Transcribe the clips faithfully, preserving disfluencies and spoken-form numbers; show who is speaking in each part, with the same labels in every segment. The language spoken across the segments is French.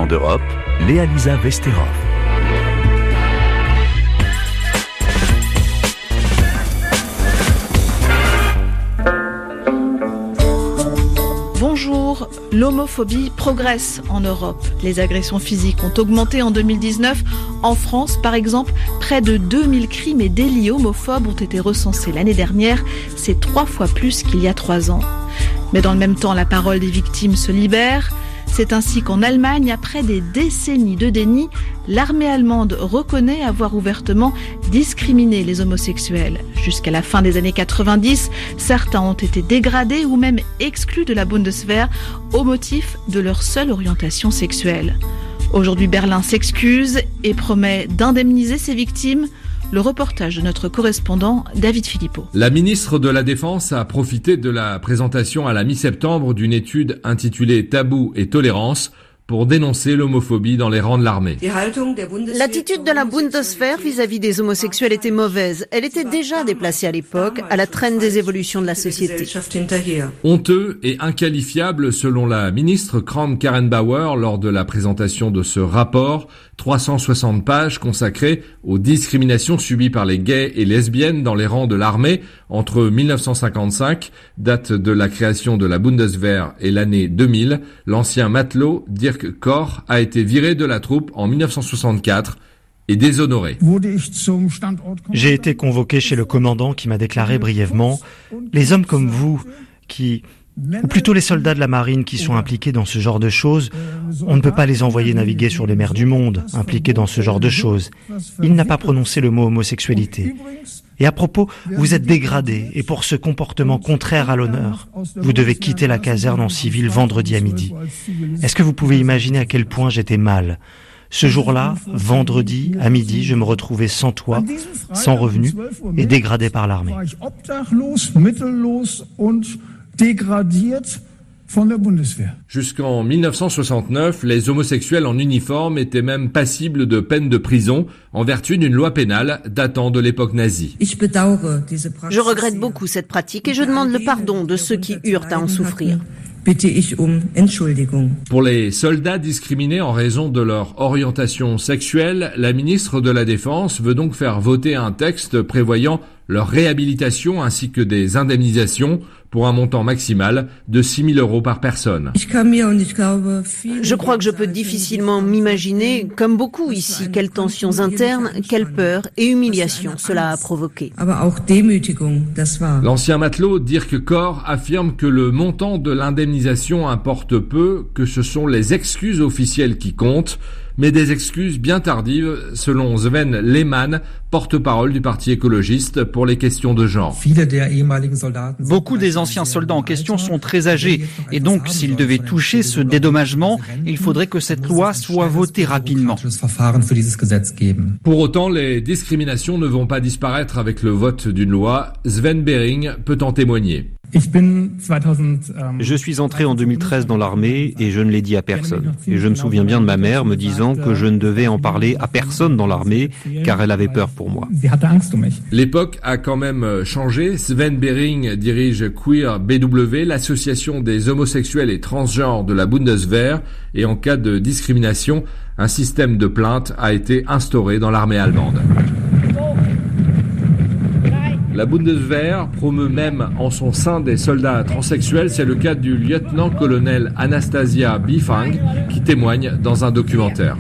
Speaker 1: temps d'Europe, Léa-Lisa Vesterov.
Speaker 2: Bonjour, l'homophobie progresse en Europe. Les agressions physiques ont augmenté en deux mille dix-neuf. En France, par exemple, près de deux mille crimes et délits homophobes ont été recensés l'année dernière. C'est trois fois plus qu'il y a trois ans. Mais dans le même temps, la parole des victimes se libère. C'est ainsi qu'en Allemagne, après des décennies de déni, l'armée allemande reconnaît avoir ouvertement discriminé les homosexuels. Jusqu'à la fin des années quatre-vingt-dix, certains ont été dégradés ou même exclus de la Bundeswehr au motif de leur seule orientation sexuelle. Aujourd'hui, Berlin s'excuse et promet d'indemniser ses victimes. Le reportage de notre correspondant David Philippot.
Speaker 3: La ministre de la Défense a profité de la présentation à la mi-septembre d'une étude intitulée Tabous et tolérance pour dénoncer l'homophobie dans les rangs de l'armée.
Speaker 4: L'attitude de la Bundeswehr vis-à-vis des homosexuels était mauvaise. Elle était déjà déplacée à l'époque, à la traîne des évolutions de la société.
Speaker 3: Honteux et inqualifiable selon la ministre Kramp-Karrenbauer lors de la présentation de ce rapport, trois cent soixante pages consacrées aux discriminations subies par les gays et lesbiennes dans les rangs de l'armée entre mille neuf cent cinquante-cinq, date de la création de la Bundeswehr, et l'année deux mille. L'ancien matelot Dirk Korr a été viré de la troupe en mille neuf cent soixante-quatre et déshonoré.
Speaker 5: J'ai été convoqué chez le commandant qui m'a déclaré brièvement « Les hommes comme vous, qui... ou plutôt les soldats de la marine qui sont impliqués dans ce genre de choses, on ne peut pas les envoyer naviguer sur les mers du monde, impliqués dans ce genre de choses. » Il n'a pas prononcé le mot homosexualité. Et à propos, vous êtes dégradé, et pour ce comportement contraire à l'honneur, vous devez quitter la caserne en civil vendredi à midi. Est-ce que vous pouvez imaginer à quel point j'étais mal ? Ce jour-là, vendredi à midi, je me retrouvais sans toit, sans revenu, et dégradé par l'armée.
Speaker 3: Jusqu'en mille neuf cent soixante-neuf, les homosexuels en uniforme étaient même passibles de peine de prison en vertu d'une loi pénale datant de l'époque nazie.
Speaker 4: Je regrette beaucoup cette pratique et je demande le pardon de ceux qui eurent à en souffrir.
Speaker 3: Pour les soldats discriminés en raison de leur orientation sexuelle, la ministre de la Défense veut donc faire voter un texte prévoyant leur réhabilitation ainsi que des indemnisations pour un montant maximal de six mille euros par personne.
Speaker 4: Je crois que je peux difficilement m'imaginer, comme beaucoup ici, quelles tensions internes, quelle peur et humiliation cela a provoqué.
Speaker 3: L'ancien matelot Dirk Korr affirme que le montant de l'indemnisation importe peu, que ce sont les excuses officielles qui comptent, mais des excuses bien tardives, selon Sven Lehmann, porte-parole du Parti écologiste pour les questions de genre.
Speaker 6: Beaucoup des anciens soldats en question sont très âgés, et donc s'ils devaient toucher ce dédommagement, il faudrait que cette loi soit votée rapidement.
Speaker 3: Pour autant, les discriminations ne vont pas disparaître avec le vote d'une loi. Sven Bering peut en témoigner.
Speaker 7: Je suis entré en deux mille treize dans l'armée et je ne l'ai dit à personne. Et je me souviens bien de ma mère me disant que je ne devais en parler à personne dans l'armée car elle avait peur pour moi.
Speaker 3: L'époque a quand même changé. Sven Bering dirige Queer B W, l'association des homosexuels et transgenres de la Bundeswehr, et en cas de discrimination, un système de plainte a été instauré dans l'armée allemande. La Bundeswehr promeut même en son sein des soldats transsexuels. C'est le cas du lieutenant-colonel Anastasia Bifang qui témoigne dans un documentaire.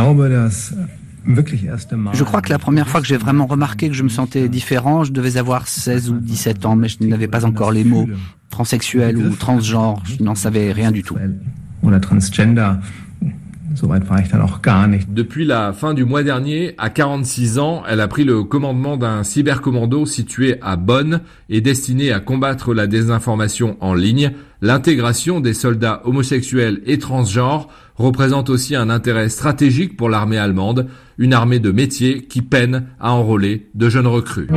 Speaker 8: Je crois que la première fois que j'ai vraiment remarqué que je me sentais différent, je devais avoir seize ou dix-sept ans, mais je n'avais pas encore les mots transsexuel ou transgenre, je n'en savais rien du tout.
Speaker 3: Depuis la fin du mois dernier, à quarante-six ans, elle a pris le commandement d'un cybercommando situé à Bonn et destiné à combattre la désinformation en ligne. L'intégration des soldats homosexuels et transgenres représente aussi un intérêt stratégique pour l'armée allemande, une armée de métier qui peine à enrôler de jeunes recrues.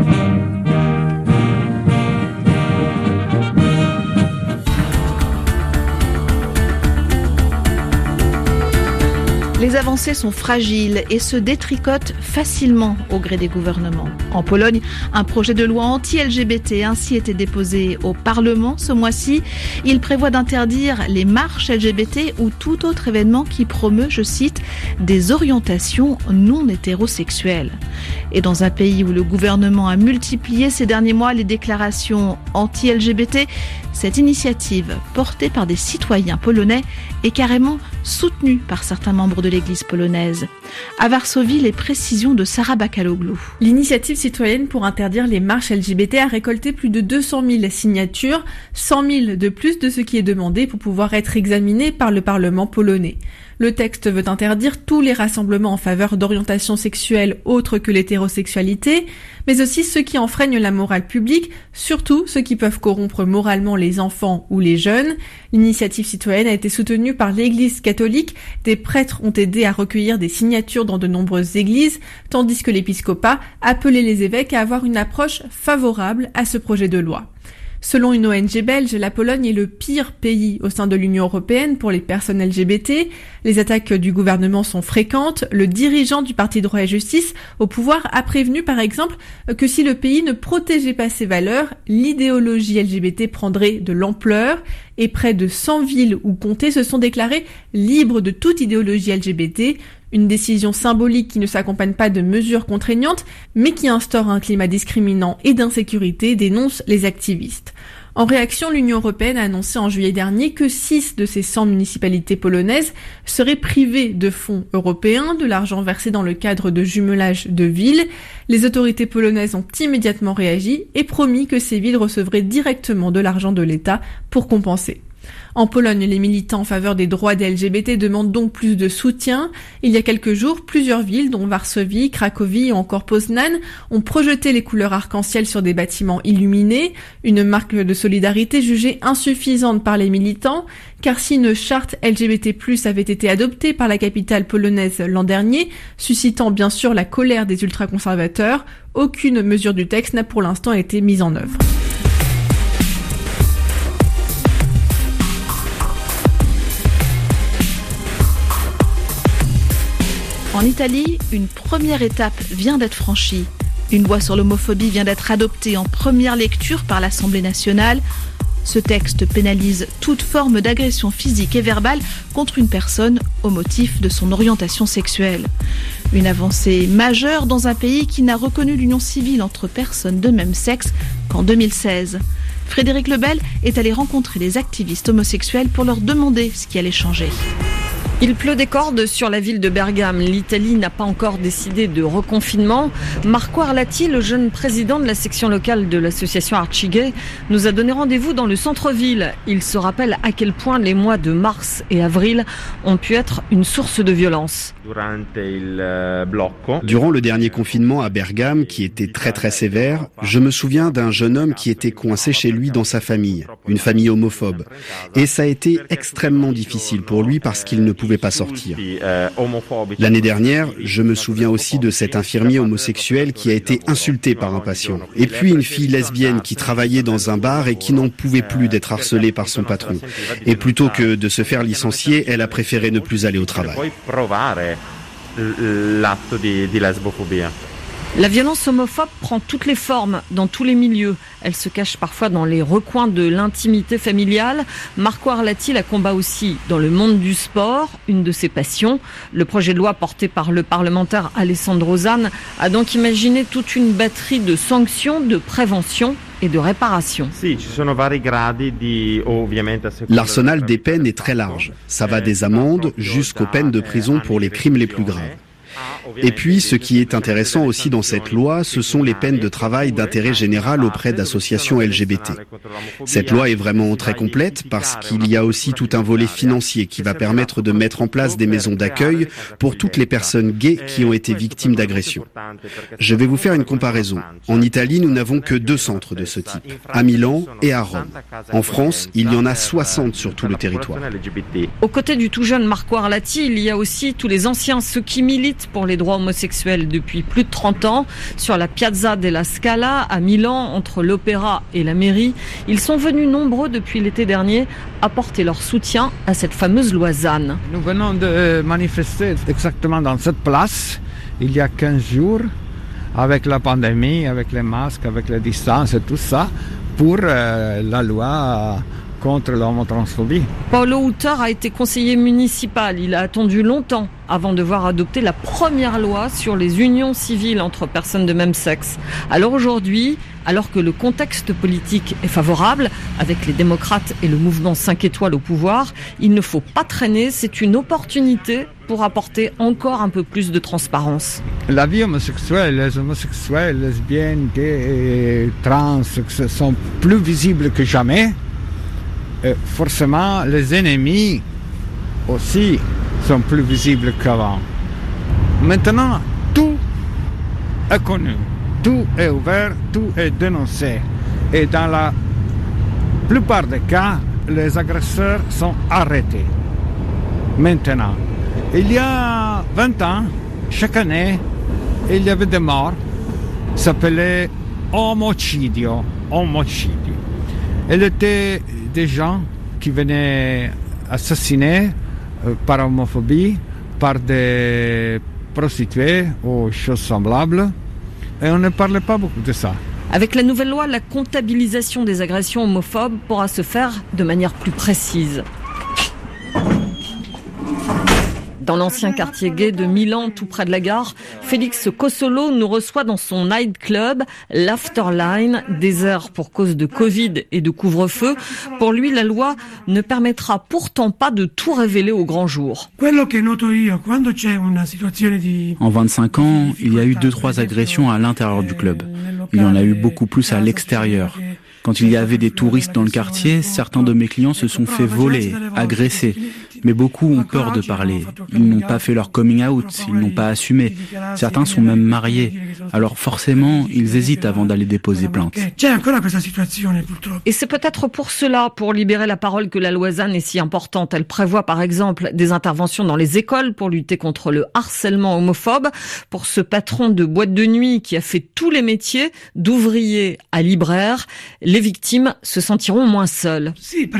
Speaker 2: Les avancées sont fragiles et se détricotent facilement au gré des gouvernements. En Pologne, un projet de loi anti-L G B T a ainsi été déposé au Parlement ce mois-ci. Il prévoit d'interdire les marches L G B T ou tout autre événement qui promeut, je cite, des orientations non hétérosexuelles. Et dans un pays où le gouvernement a multiplié ces derniers mois les déclarations anti-L G B T, cette initiative, portée par des citoyens polonais, est carrément soutenue par certains membres de l'Église polonaise. À Varsovie, les précisions de Sarah Bakaloglou.
Speaker 9: L'initiative citoyenne pour interdire les marches L G B T a récolté plus de deux cent mille signatures, cent mille de plus de ce qui est demandé pour pouvoir être examiné par le Parlement polonais. Le texte veut interdire tous les rassemblements en faveur d'orientation sexuelle autre que l'hétérosexualité, mais aussi ceux qui enfreignent la morale publique, surtout ceux qui peuvent corrompre moralement les enfants ou les jeunes. L'initiative citoyenne a été soutenue par l'Église catholique. Des prêtres ont aidé à recueillir des signatures dans de nombreuses églises, tandis que l'épiscopat appelait les évêques à avoir une approche favorable à ce projet de loi. Selon une O N G belge, la Pologne est le pire pays au sein de l'Union européenne pour les personnes L G B T. Les attaques du gouvernement sont fréquentes. Le dirigeant du Parti Droit et Justice au pouvoir a prévenu par exemple que si le pays ne protégeait pas ses valeurs, l'idéologie L G B T prendrait de l'ampleur et près de cent villes ou comtés se sont déclarées libres de toute idéologie L G B T. Une décision symbolique qui ne s'accompagne pas de mesures contraignantes, mais qui instaure un climat discriminant et d'insécurité, dénoncent les activistes. En réaction, l'Union européenne a annoncé en juillet dernier que six de ces cent municipalités polonaises seraient privées de fonds européens, de l'argent versé dans le cadre de jumelage de villes. Les autorités polonaises ont immédiatement réagi et promis que ces villes recevraient directement de l'argent de l'État pour compenser. En Pologne, les militants en faveur des droits des L G B T demandent donc plus de soutien. Il y a quelques jours, plusieurs villes, dont Varsovie, Cracovie ou encore Poznań, ont projeté les couleurs arc-en-ciel sur des bâtiments illuminés, une marque de solidarité jugée insuffisante par les militants, car si une charte L G B T plus, avait été adoptée par la capitale polonaise l'an dernier, suscitant bien sûr la colère des ultraconservateurs, aucune mesure du texte n'a pour l'instant été mise en œuvre.
Speaker 2: En Italie, une première étape vient d'être franchie. Une loi sur l'homophobie vient d'être adoptée en première lecture par l'Assemblée nationale. Ce texte pénalise toute forme d'agression physique et verbale contre une personne au motif de son orientation sexuelle. Une avancée majeure dans un pays qui n'a reconnu l'union civile entre personnes de même sexe qu'en deux mille seize. Frédéric Lebel est allé rencontrer les activistes homosexuels pour leur demander ce qui allait changer.
Speaker 10: Il pleut des cordes sur la ville de Bergame. L'Italie n'a pas encore décidé de reconfinement. Marco Arlati, le jeune président de la section locale de l'association Arcigay, nous a donné rendez-vous dans le centre-ville. Il se rappelle à quel point les mois de mars et avril ont pu être une source de violence.
Speaker 11: Durant le dernier confinement à Bergame, qui était très très sévère, je me souviens d'un jeune homme qui était coincé chez lui dans sa famille, une famille homophobe. Et ça a été extrêmement difficile pour lui parce qu'il ne pouvait pas sortir. L'année dernière, je me souviens aussi de cet infirmier homosexuel qui a été insulté par un patient. Et puis une fille lesbienne qui travaillait dans un bar et qui n'en pouvait plus d'être harcelée par son patron. Et plutôt que de se faire licencier, elle a préféré ne plus aller au travail.
Speaker 10: La violence homophobe prend toutes les formes, dans tous les milieux. Elle se cache parfois dans les recoins de l'intimité familiale. Marco Arlati la combat aussi dans le monde du sport, une de ses passions. Le projet de loi porté par le parlementaire Alessandro Zan a donc imaginé toute une batterie de sanctions, de prévention et de réparation.
Speaker 11: L'arsenal des peines est très large. Ça va des amendes jusqu'aux peines de prison pour les crimes les plus graves. Et puis, ce qui est intéressant aussi dans cette loi, ce sont les peines de travail d'intérêt général auprès d'associations L G B T. Cette loi est vraiment très complète parce qu'il y a aussi tout un volet financier qui va permettre de mettre en place des maisons d'accueil pour toutes les personnes gays qui ont été victimes d'agressions. Je vais vous faire une comparaison. En Italie, nous n'avons que deux centres de ce type, à Milan et à Rome. En France, il y en a soixante sur tout le territoire.
Speaker 10: Aux côtés du tout jeune Marco Arlati, il y a aussi tous les anciens, ceux qui militent pour les droits homosexuels depuis plus de trente ans. Sur la Piazza della Scala, à Milan, entre l'opéra et la mairie, ils sont venus nombreux depuis l'été dernier apporter leur soutien à cette fameuse loi ZAN.
Speaker 12: Nous venons de manifester exactement dans cette place, il y a quinze jours, avec la pandémie, avec les masques, avec les distances et tout ça, pour euh, la loi contre l'homotransphobie.
Speaker 10: Paolo Hutter a été conseiller municipal. Il a attendu longtemps avant de voir adopter la première loi sur les unions civiles entre personnes de même sexe. Alors aujourd'hui, alors que le contexte politique est favorable, avec les démocrates et le mouvement cinq étoiles au pouvoir, il ne faut pas traîner, c'est une opportunité pour apporter encore un peu plus de transparence.
Speaker 12: La vie homosexuelle, les homosexuels, lesbiennes, gays et trans sont plus visibles que jamais. Et forcément, les ennemis aussi sont plus visibles qu'avant. Maintenant, tout est connu, tout est ouvert, tout est dénoncé. Et dans la plupart des cas, les agresseurs sont arrêtés. Maintenant, il y a vingt ans, chaque année, il y avait des morts, ça s'appelait homicidio, homicidio. Il était des gens qui venaient assassiner euh, par homophobie, par des prostituées ou choses semblables. Et on ne parlait pas beaucoup de ça.
Speaker 10: Avec la nouvelle loi, la comptabilisation des agressions homophobes pourra se faire de manière plus précise. Dans l'ancien quartier gay de Milan, tout près de la gare, Félix Cossolo nous reçoit dans son nightclub, l'Afterline, désert pour cause de Covid et de couvre-feu. Pour lui, la loi ne permettra pourtant pas de tout révéler au grand jour.
Speaker 13: En vingt-cinq ans, il y a eu deux, trois agressions à l'intérieur du club. Il y en a eu beaucoup plus à l'extérieur. Quand il y avait des touristes dans le quartier, certains de mes clients se sont fait voler, agresser. Mais beaucoup ont peur de parler. Ils n'ont pas fait leur coming out, ils n'ont pas assumé. Certains sont même mariés. Alors forcément, ils hésitent avant d'aller déposer plainte.
Speaker 10: Et c'est peut-être pour cela, pour libérer la parole, que la loi ZAN est si importante. Elle prévoit par exemple des interventions dans les écoles pour lutter contre le harcèlement homophobe. Pour ce patron de boîte de nuit qui a fait tous les métiers, d'ouvrier à libraire, les victimes se sentiront moins seules.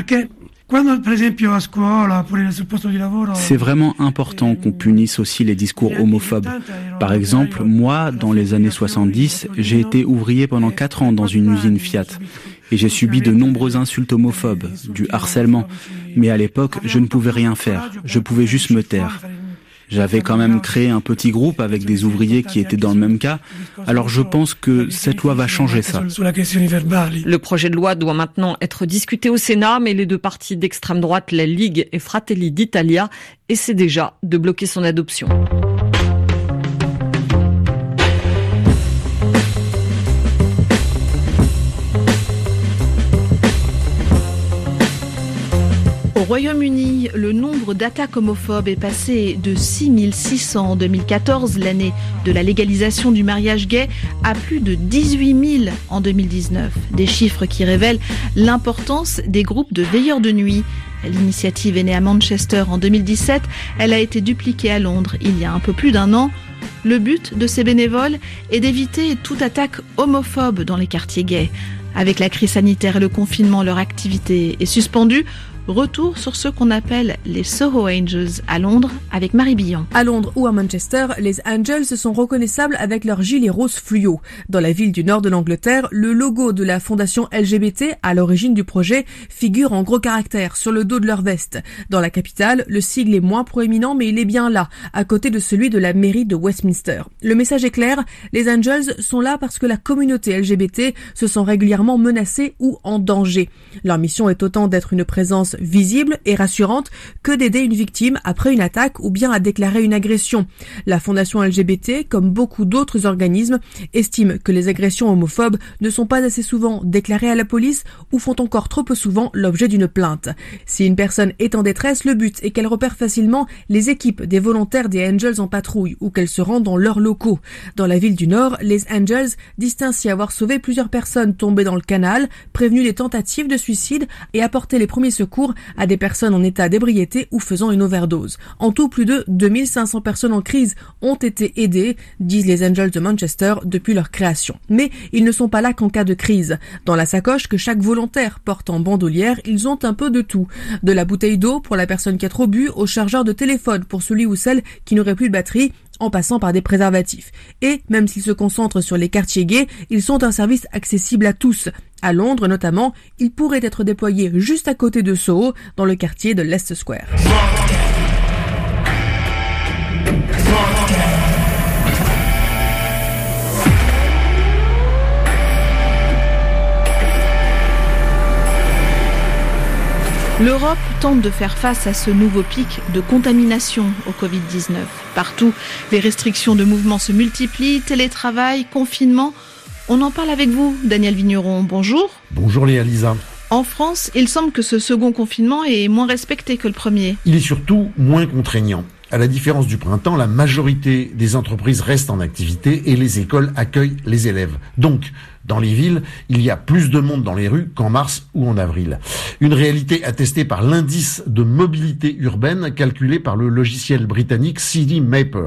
Speaker 13: C'est vraiment important qu'on punisse aussi les discours homophobes. Par exemple, moi, dans les années soixante-dix, j'ai été ouvrier pendant quatre ans dans une usine Fiat. Et j'ai subi de nombreuses insultes homophobes, du harcèlement. Mais à l'époque, je ne pouvais rien faire. Je pouvais juste me taire. J'avais quand même créé un petit groupe avec des ouvriers qui étaient dans le même cas. Alors je pense que cette loi va changer ça.
Speaker 10: Le projet de loi doit maintenant être discuté au Sénat, mais les deux partis d'extrême droite, la Ligue et Fratelli d'Italia, essaient déjà de bloquer son adoption.
Speaker 2: Au Royaume-Uni, le nombre d'attaques homophobes est passé de six mille six cents en deux mille quatorze, l'année de la légalisation du mariage gay, à plus de dix-huit mille en deux mille dix-neuf. Des chiffres qui révèlent l'importance des groupes de veilleurs de nuit. L'initiative est née à Manchester en deux mille dix-sept. Elle a été dupliquée à Londres il y a un peu plus d'un an. Le but de ces bénévoles est d'éviter toute attaque homophobe dans les quartiers gays. Avec la crise sanitaire et le confinement, leur activité est suspendue. Retour sur ce qu'on appelle les Soho Angels à Londres avec Marie Billon.
Speaker 9: À Londres ou à Manchester, les Angels sont reconnaissables avec leur gilet rose fluo. Dans la ville du nord de l'Angleterre, le logo de la fondation L G B T, à l'origine du projet, figure en gros caractères sur le dos de leur veste. Dans la capitale, le sigle est moins proéminent, mais il est bien là, à côté de celui de la mairie de Westminster. Le message est clair, les Angels sont là parce que la communauté L G B T se sent régulièrement menacée ou en danger. Leur mission est autant d'être une présence visible et rassurante que d'aider une victime après une attaque ou bien à déclarer une agression. La fondation L G B T, comme beaucoup d'autres organismes, estime que les agressions homophobes ne sont pas assez souvent déclarées à la police ou font encore trop peu souvent l'objet d'une plainte. Si une personne est en détresse, le but est qu'elle repère facilement les équipes des volontaires des Angels en patrouille ou qu'elle se rend dans leurs locaux. Dans la ville du Nord, les Angels disent ainsi avoir sauvé plusieurs personnes tombées dans le canal, prévenu des tentatives de suicide et apporté les premiers secours
Speaker 14: secours à des personnes en état d'ébriété ou faisant une overdose. En tout, plus de deux mille cinq cents personnes en crise ont été aidées, disent les Angels de Manchester depuis leur création. Mais ils ne sont pas là qu'en cas de crise. Dans la sacoche que chaque volontaire porte en bandoulière, ils ont un peu de tout. De la bouteille d'eau pour la personne qui a trop bu, au chargeur de téléphone pour celui ou celle qui n'aurait plus de batterie, en passant par des préservatifs. Et même s'ils se concentrent sur les quartiers gays, ils sont un service accessible à tous. À Londres notamment, ils pourraient être déployés juste à côté de Soho, dans le quartier de Leicester Square.
Speaker 2: L'Europe tente de faire face à ce nouveau pic de contamination au covid dix-neuf. Partout, les restrictions de mouvement se multiplient, télétravail, confinement. On en parle avec vous, Daniel Vigneron. Bonjour.
Speaker 15: Bonjour Léa Lisa.
Speaker 2: En France, il semble que ce second confinement est moins respecté que le premier.
Speaker 15: Il est surtout moins contraignant. À la différence du printemps, la majorité des entreprises restent en activité et les écoles accueillent les élèves. Donc, dans les villes, il y a plus de monde dans les rues qu'en mars ou en avril. Une réalité attestée par l'indice de mobilité urbaine calculé par le logiciel britannique Citymapper.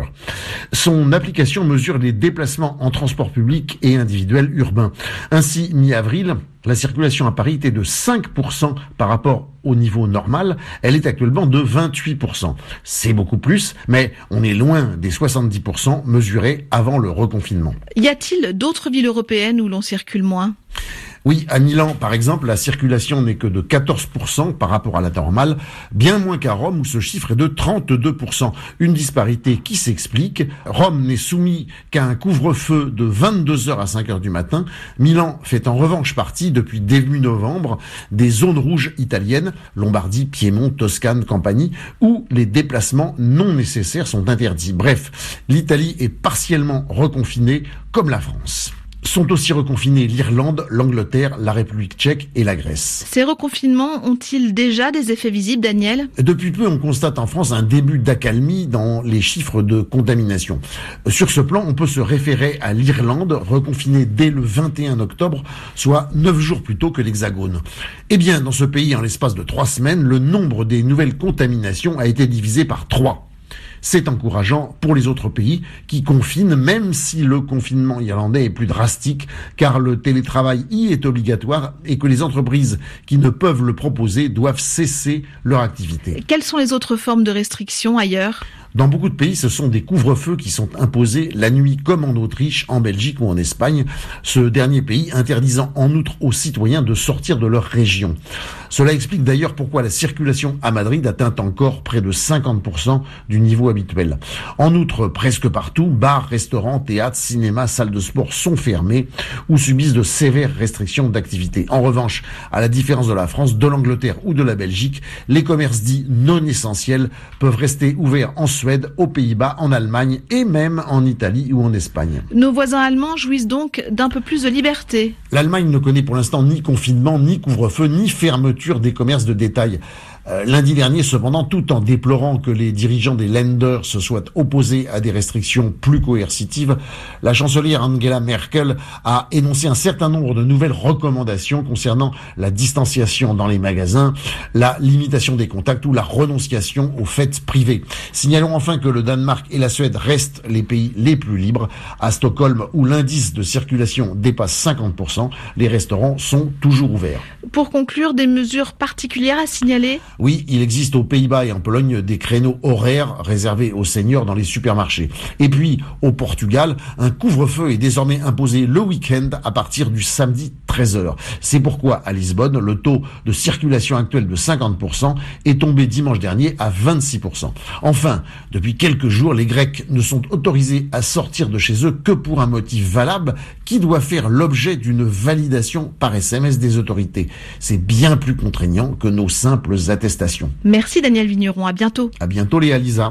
Speaker 15: Son application mesure les déplacements en transport public et individuel urbain. Ainsi, mi-avril, la circulation à Paris était de cinq pour cent par rapport au niveau normal. Elle est actuellement de vingt-huit pour cent. C'est beaucoup plus, mais on est loin des soixante-dix pour cent mesurés avant le reconfinement.
Speaker 2: Y a-t-il d'autres villes européennes où l'on circule moins ?
Speaker 15: Oui, à Milan, par exemple, la circulation n'est que de quatorze pour cent par rapport à la normale, bien moins qu'à Rome où ce chiffre est de trente-deux pour cent. Une disparité qui s'explique. Rome n'est soumis qu'à un couvre-feu de vingt-deux heures à cinq heures du matin. Milan fait en revanche partie, depuis début novembre, des zones rouges italiennes, Lombardie, Piémont, Toscane, Campanie, où les déplacements non nécessaires sont interdits. Bref, l'Italie est partiellement reconfinée comme la France. Sont aussi reconfinés l'Irlande, l'Angleterre, la République tchèque et la Grèce.
Speaker 2: Ces reconfinements ont-ils déjà des effets visibles, Daniel ?
Speaker 15: Depuis peu, on constate en France un début d'accalmie dans les chiffres de contamination. Sur ce plan, on peut se référer à l'Irlande, reconfinée dès le vingt et un octobre, soit neuf jours plus tôt que l'Hexagone. Eh bien, dans ce pays, en l'espace de trois semaines, le nombre des nouvelles contaminations a été divisé par trois. C'est encourageant pour les autres pays qui confinent, même si le confinement irlandais est plus drastique, car le télétravail y est obligatoire et que les entreprises qui ne peuvent le proposer doivent cesser leur activité.
Speaker 2: Quelles sont les autres formes de restrictions ailleurs ?
Speaker 15: Dans beaucoup de pays, ce sont des couvre-feux qui sont imposés la nuit, comme en Autriche, en Belgique ou en Espagne, ce dernier pays interdisant en outre aux citoyens de sortir de leur région. Cela explique d'ailleurs pourquoi la circulation à Madrid atteint encore près de cinquante pour cent du niveau habituel. En outre, presque partout, bars, restaurants, théâtres, cinémas, salles de sport sont fermés ou subissent de sévères restrictions d'activité. En revanche, à la différence de la France, de l'Angleterre ou de la Belgique, les commerces dits non essentiels peuvent rester ouverts en Suède, aux Pays-Bas, en Allemagne et même en Italie ou en Espagne.
Speaker 2: Nos voisins allemands jouissent donc d'un peu plus de liberté.
Speaker 15: L'Allemagne ne connaît pour l'instant ni confinement, ni couvre-feu, ni fermeture des commerces de détail. Euh, lundi dernier, cependant, tout en déplorant que les dirigeants des Länder se soient opposés à des restrictions plus coercitives, la chancelière Angela Merkel a énoncé un certain nombre de nouvelles recommandations concernant la distanciation dans les magasins, la limitation des contacts ou la renonciation aux fêtes privées. Signalons enfin que le Danemark et la Suède restent les pays les plus libres. À Stockholm, où l'indice de circulation dépasse cinquante pour cent, les restaurants sont toujours ouverts.
Speaker 2: Pour conclure, des mesures particulières à signaler ?
Speaker 15: Oui, il existe aux Pays-Bas et en Pologne des créneaux horaires réservés aux seniors dans les supermarchés. Et puis, au Portugal, un couvre-feu est désormais imposé le week-end à partir du samedi treize heures. C'est pourquoi, à Lisbonne, le taux de circulation actuel de cinquante pour cent est tombé dimanche dernier à vingt-six pour cent. Enfin, depuis quelques jours, les Grecs ne sont autorisés à sortir de chez eux que pour un motif valable qui doit faire l'objet d'une validation par S M S des autorités. C'est bien plus contraignant que nos simples attestations.
Speaker 2: Merci Daniel Vigneron, à bientôt.
Speaker 15: À bientôt Léa Lisa.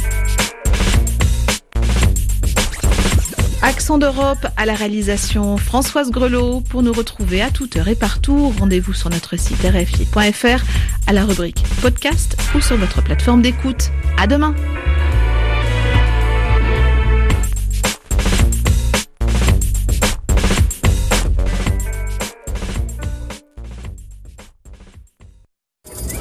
Speaker 2: Accent d'Europe à la réalisation Françoise Grelot. Pour nous retrouver à toute heure et partout, rendez-vous sur notre site R F I point F R à la rubrique podcast ou sur votre plateforme d'écoute. À demain.